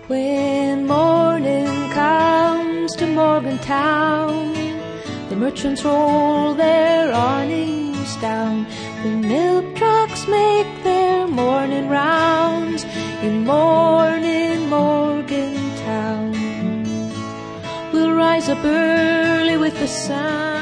When morning comes to Morgantown, the merchants roll their awnings down. The milk trucks make their morning rounds in morning Morgantown. We'll rise up early with the sun